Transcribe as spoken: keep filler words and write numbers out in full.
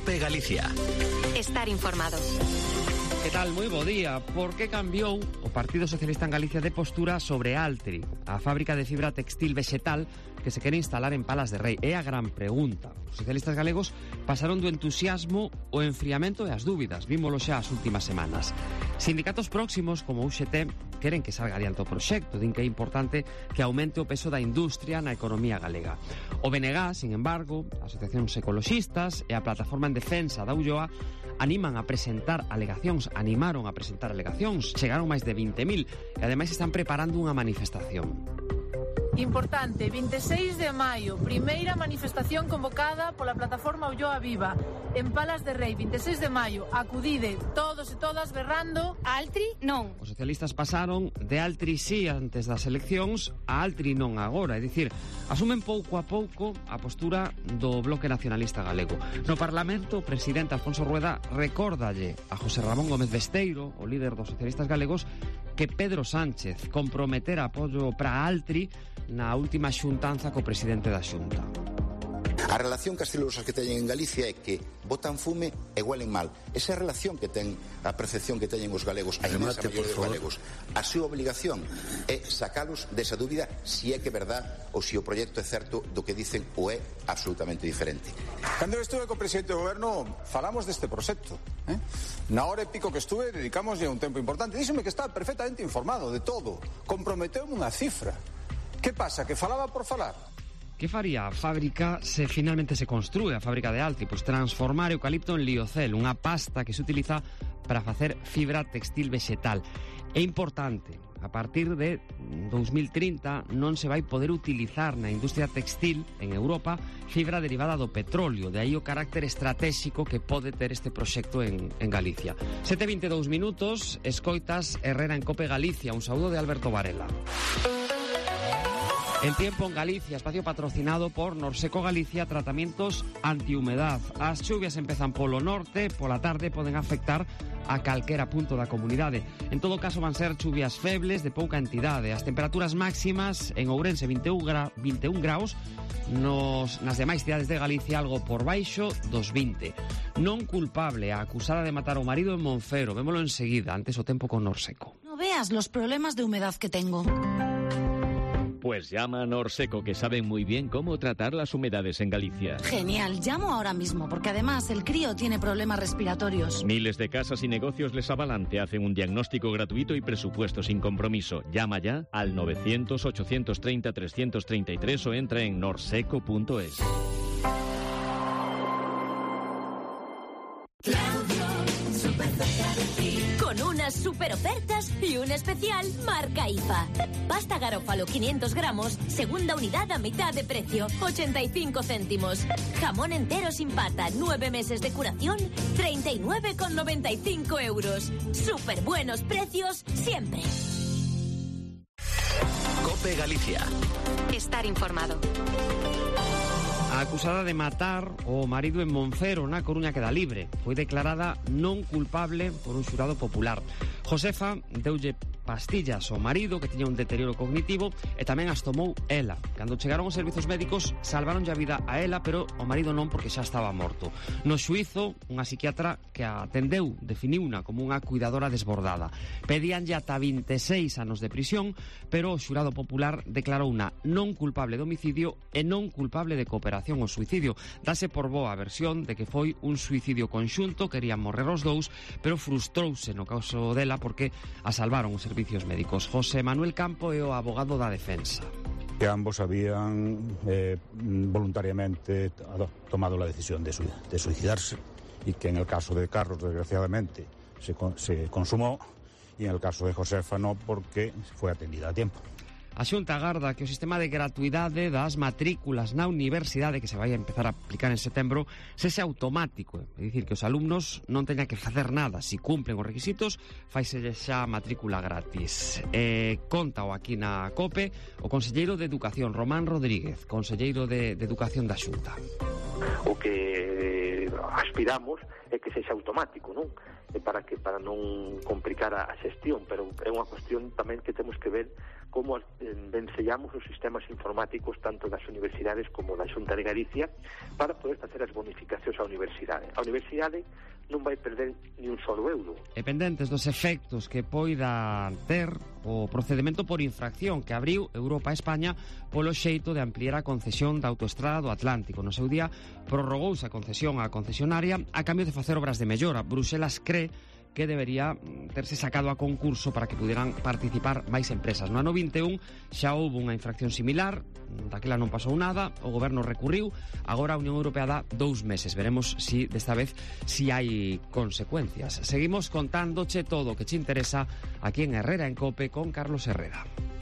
COPE Galicia. Estar informado. Que tal? Moi bo día. Por que cambiou o Partido Socialista en Galicia de postura sobre Altri, a fábrica de fibra textil vexetal que se quere instalar en Palas de Rei? É a gran pregunta. Os socialistas galegos pasaron do entusiasmo ao enfriamento e as dúbidas. Vímolo xa as últimas semanas. Sindicatos próximos, como o U X T, queren que salga adiante o proxecto. Din que é importante que aumente o peso da industria na economía galega. O B N G, sin embargo, asociacións ecoloxistas e a Plataforma en Defensa da Ulloa animan a presentar alegacións, animaron a presentar alegacións, chegaron máis de vinte mil e ademais están preparando unha manifestación. Importante, vinte e seis de maio, primeira manifestación convocada pola Plataforma Ulloa Viva en Palas de Rei, vinte e seis de maio. Acudide todos e todas berrando Altri non. Os socialistas pasaron de Altri sí antes das eleccións a Altri non agora, é dicir, asumen pouco a pouco a postura do Bloque Nacionalista Galego. No Parlamento, o presidente Alfonso Rueda recórdalle a José Ramón Gómez Besteiro, o líder dos socialistas galegos, que Pedro Sánchez comprometera apoio para Altri na última xuntanza co presidente da Xunta. A relación que as celulosas que teñen en Galicia é que botan fume e huelen mal. Esa é a relación que ten, a percepción que teñen os galegos, a inmensa maioría dos galegos. A súa obligación é sacalos desa dúbida si é que é verdad ou si o proxecto é certo do que dicen ou é absolutamente diferente. Cando estuve co presidente do goberno falamos deste proxecto, eh? Na hora e pico que estuve dedicámoslle un tempo importante. Díxome que estaba perfectamente informado de todo, comprometeume unha cifra. Que pasa, que falaba por falar? Que faría a fábrica se finalmente se construe a fábrica de Altri? Pois transformar eucalipto en liocel, unha pasta que se utiliza para facer fibra textil vexetal. É importante, a partir de dos mil trinta non se vai poder utilizar na industria textil en Europa fibra derivada do petróleo, de aí o carácter estratégico que pode ter este proxecto en, en Galicia. sete e vinte e dous minutos, escoitas Herrera en COPE Galicia. Un saúdo de Alberto Varela. En tiempo en Galicia, espacio patrocinado por Norseco Galicia, tratamientos antihumedad. As chuvias empezan polo norte, pola tarde poden afectar a calquera punto da comunidade. En todo caso van ser chuvias febles de pouca entidade. As temperaturas máximas en Ourense vinte e un graus, nos, nas demais cidades de Galicia algo por baixo dos vinte. Non culpable, a acusada de matar o marido en Monfero. Vémolo enseguida, antes o tempo con Norseco. No veas los problemas de humedad que tengo. Pues llama a Norseco, que saben muy bien cómo tratar las humedades en Galicia. Genial, llamo ahora mismo, porque además el crío tiene problemas respiratorios. Miles de casas y negocios les avalan, te hacen un diagnóstico gratuito y presupuesto sin compromiso. Llama ya al novecientos, ochocientos treinta, trescientos treinta y tres o entra en norseco punto es. Con unas super ofertas y un especial marca I F A. Pasta Garófalo quinientos gramos, segunda unidad a mitad de precio, ochenta y cinco céntimos. Jamón entero sin pata, nueve meses de curación, treinta y nueve con noventa y cinco euros. Super buenos precios siempre. COPE Galicia. Estar informado. A acusada de matar o marido en Monfero, na Coruña, queda libre. Foi declarada non culpable por un xurado popular. Josefa deulle pastillas ao marido, que tiña un deterioro cognitivo, e tamén as tomou ela. Cando chegaron os servizos médicos, salvaronlle a vida a ela, pero o marido non, porque xa estaba morto. No xuízo, unha psiquiatra que a atendeu definiuna como unha cuidadora desbordada. Pedíanlle ata vinte e seis anos de prisión, pero o xurado popular declarou unha non culpable de homicidio e non culpable de cooperación ao suicidio. Dase por boa a versión de que foi un suicidio conxunto, querían morrer os dous, pero frustrouse no caso dela porque a salvaron os servicios médicos. José Manuel Campo é o abogado da defensa. Que ambos habían eh, voluntariamente tomado la decisión de, su, de suicidarse y que en el caso de Carlos, desgraciadamente, se, se consumó, y en el caso de Josefa no, porque fue atendida a tiempo. A Xunta agarda que o sistema de gratuidade das matrículas na universidade, que se vai a empezar a aplicar en setembro, sexa automático, é dicir, que os alumnos non teñan que facer nada. Si cumplen os requisitos, faiselle xa matrícula gratis. Eh, conta o aquí na COPE o conselleiro de Educación, Román Rodríguez, conselleiro de, de Educación da Xunta. O que aspiramos é que sexa automático, non? Para que para non complicar a xestión, pero é unha cuestión tamén que temos que ver como eh, vencellamos os sistemas informáticos tanto das universidades como da Xunta de Galicia para poder facer as bonificacións á universidade. A universidade non vai perder ni un solo euro. E pendentes dos efectos que poida ter o procedimento por infracción que abriu Europa a España polo xeito de ampliar a concesión da autoestrada do Atlántico. No seu día prorrogouse a concesión á concesionaria a cambio de facer obras de mellora. Bruxelas cree que debería terse sacado a concurso para que puderan participar máis empresas. No ano vinte e un xa houve unha infracción similar, daquela non pasou nada, o goberno recurriu, agora a Unión Europea dá dous meses. Veremos si desta vez si hai consecuencias. Seguimos contándoche todo o que che interesa aquí en Herrera en Cope con Carlos Herrera.